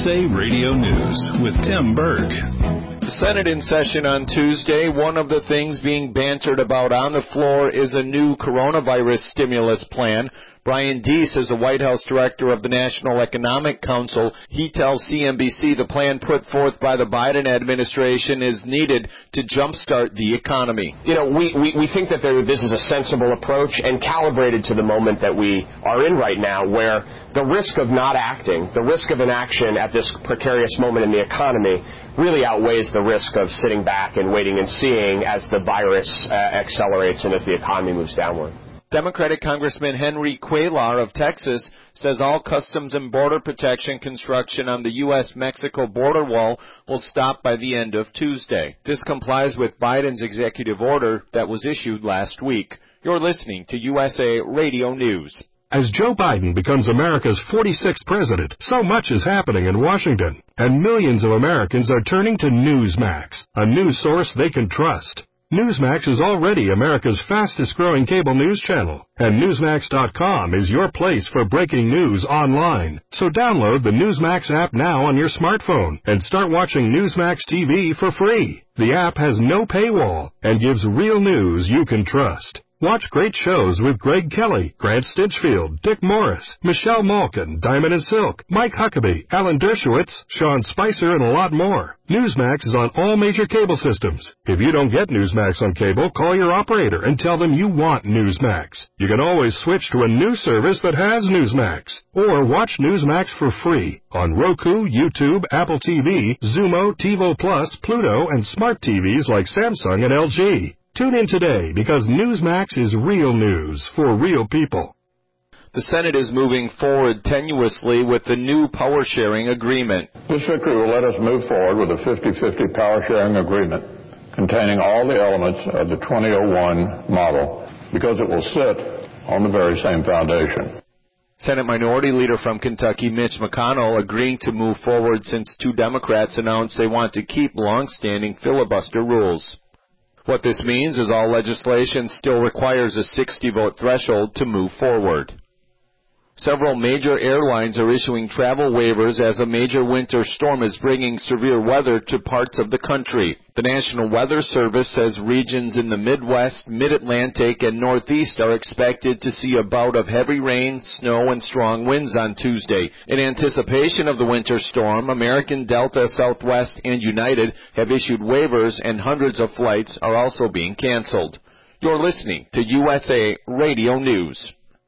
USA Radio News with Tim Berg. The Senate in session on Tuesday. One of the things being bantered about on the floor is a new coronavirus stimulus plan. Brian Deese is the White House director of the National Economic Council. He tells CNBC the plan put forth by the Biden administration is needed to jumpstart the economy. You know, we think that this is a sensible approach and calibrated to the moment that we are in right now, where the risk of not acting, the risk of inaction at this precarious moment in the economy really outweighs the risk of sitting back and waiting and seeing as the virus accelerates and as the economy moves downward. Democratic Congressman Henry Cuellar of Texas says all Customs and Border Protection construction on the U.S.-Mexico border wall will stop by the end of Tuesday. This complies with Biden's executive order that was issued last week. You're listening to USA Radio News. As Joe Biden becomes America's 46th president, so much is happening in Washington, and millions of Americans are turning to Newsmax, a news source they can trust. Newsmax is already America's fastest-growing cable news channel, and Newsmax.com is your place for breaking news online. So download the Newsmax app now on your smartphone and start watching Newsmax TV for free. The app has no paywall and gives real news you can trust. Watch great shows with Greg Kelly, Grant Stinchfield, Dick Morris, Michelle Malkin, Diamond and Silk, Mike Huckabee, Alan Dershowitz, Sean Spicer, and a lot more. Newsmax is on all major cable systems. If you don't get Newsmax on cable, call your operator and tell them you want Newsmax. You can always switch to a new service that has Newsmax. Or watch Newsmax for free on Roku, YouTube, Apple TV, Xumo, TiVo Plus, Pluto, and smart TVs like Samsung and LG. Tune in today because Newsmax is real news for real people. The Senate is moving forward tenuously with the new power-sharing agreement. This victory will let us move forward with a 50-50 power-sharing agreement containing all the elements of the 2001 model because it will sit on the very same foundation. Senate Minority Leader from Kentucky, Mitch McConnell, agreeing to move forward since two Democrats announced they want to keep long-standing filibuster rules. What this means is all legislation still requires a 60-vote threshold to move forward. Several major airlines are issuing travel waivers as a major winter storm is bringing severe weather to parts of the country. The National Weather Service says regions in the Midwest, Mid-Atlantic, and Northeast are expected to see a bout of heavy rain, snow, and strong winds on Tuesday. In anticipation of the winter storm, American, Delta, Southwest, and United have issued waivers, and hundreds of flights are also being canceled. You're listening to USA Radio News.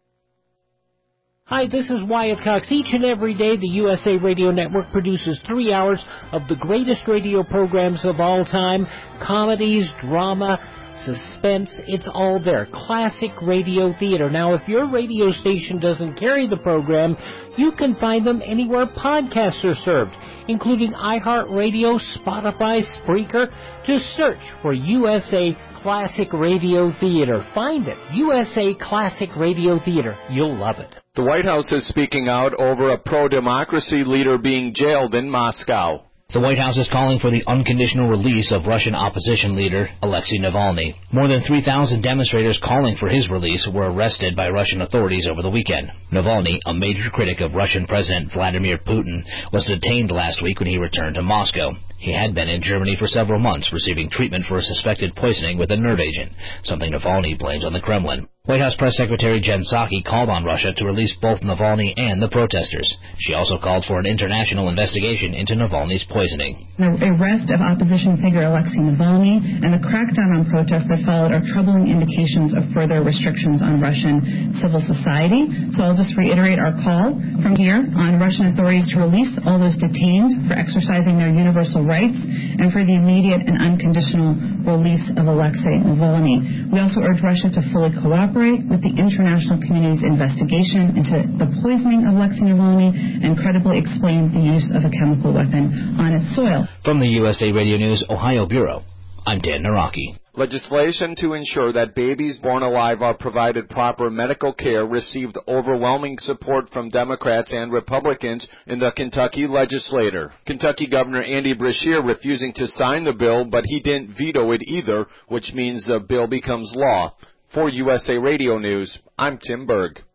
Hi, this is Wyatt Cox. Each and every day, the USA Radio Network produces 3 hours of the greatest radio programs of all time. Comedies, drama, suspense, it's all there. Classic radio theater. Now, if your radio station doesn't carry the program, you can find them anywhere podcasts are served, including iHeartRadio, Spotify, Spreaker. Just search for USA Classic Radio Theater. Find it. USA Classic Radio Theater. You'll love it. The White House is speaking out over a pro-democracy leader being jailed in Moscow. The White House is calling for the unconditional release of Russian opposition leader Alexei Navalny. More than 3,000 demonstrators calling for his release were arrested by Russian authorities over the weekend. Navalny, a major critic of Russian President Vladimir Putin, was detained last week when he returned to Moscow. He had been in Germany for several months receiving treatment for a suspected poisoning with a nerve agent, something Navalny blames on the Kremlin. White House Press Secretary Jen Psaki called on Russia to release both Navalny and the protesters. She also called for an international investigation into Navalny's poisoning. The arrest of opposition figure Alexei Navalny and the crackdown on protests that followed are troubling indications of further restrictions on Russian civil society. So I'll just reiterate our call from here on Russian authorities to release all those detained for exercising their universal rights and for the immediate and unconditional release of Alexei Navalny. We also urge Russia to fully cooperate with the international community's investigation into the poisoning of Alexei Navalny and credibly explain the use of a chemical weapon on its soil. From the USA Radio News Ohio Bureau, I'm Dan Naraki. Legislation to ensure that babies born alive are provided proper medical care received overwhelming support from Democrats and Republicans in the Kentucky legislature. Kentucky Governor Andy Beshear refusing to sign the bill, but he didn't veto it either, which means the bill becomes law. For USA Radio News, I'm Tim Berg.